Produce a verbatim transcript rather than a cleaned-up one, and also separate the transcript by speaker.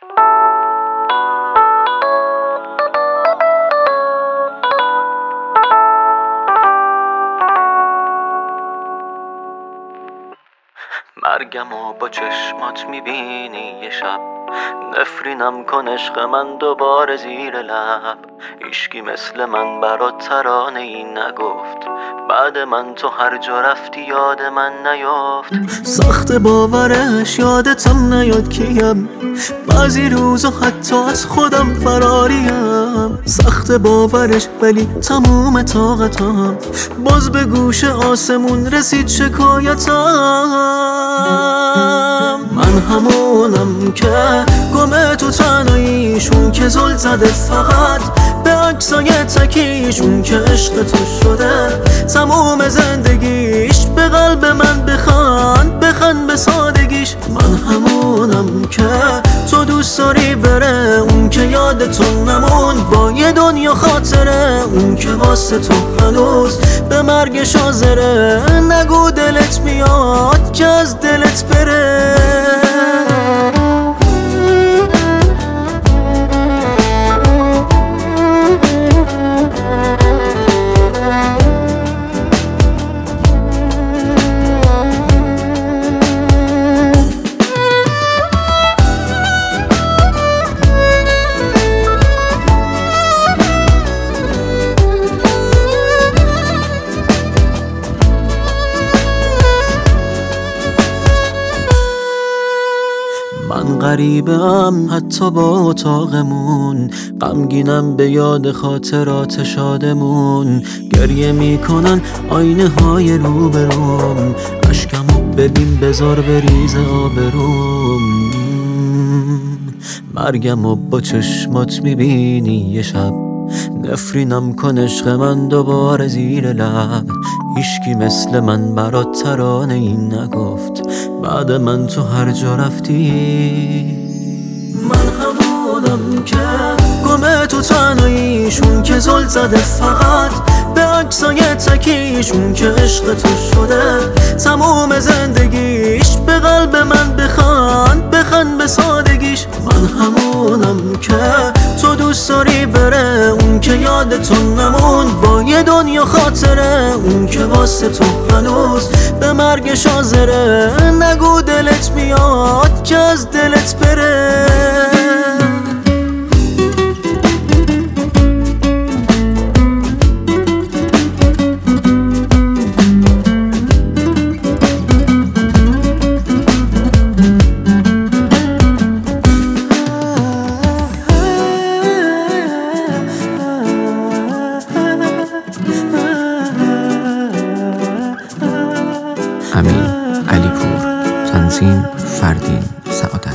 Speaker 1: مرگمو با چشمات میبینی یه شب، نفرینم کن عشق من دوباره زیر لب. هیچکی مثل من برات ترانه ای نگفت، بعد من تو هر جا رفتی یاد من نیافت. سخت باورش یادتم نیاد کیم، بعضی روزا حتی از خودم فراریم. سخت باورش ولی تموم طاقتم، باز به گوش آسمون رسید شکایتم. من همونم که گمه تو تنهاییشون که زل زده فقط به عکسای تکیشون که عشق تو شده تموم زندگیش. به قلب من بخند بخند به سادگیش. من همونم که تو دوست داری بره، اون که یاد تو نمون با یه دنیا خاطره، اون که واسه تو هنوز به مرگش حاضره. نگو دلت میاد که از دلت بره. من غریبم حتی با اتاقمون، غمگینم به یاد خاطرات شادمون. گریه میکنن آینه های روبروم، اشکمو ببین بذار بریز آبروم. مرگمو با چشمات میبینی یه شب، نفرینم کن عشق من دوباره زیر لب. هیچکی مثل من برات ترانه این نگفت، بعد من تو هر جا رفتی. من همونم که گمه تو تنهاییشون که زل زده فقط به عکسای تکیشون که عشق تو شده تموم زندگیش. به قلب من بخند بخند به سادگیش. من همونم که تو دوست داری بره، اون که یاد تو نمون با یه دنیا خاطره، اون که واسه تو هنوز به مرگش حاضره. نگو دلت میاد که از دلت بره.
Speaker 2: امین علیپور، تنظیم فردین سعادت.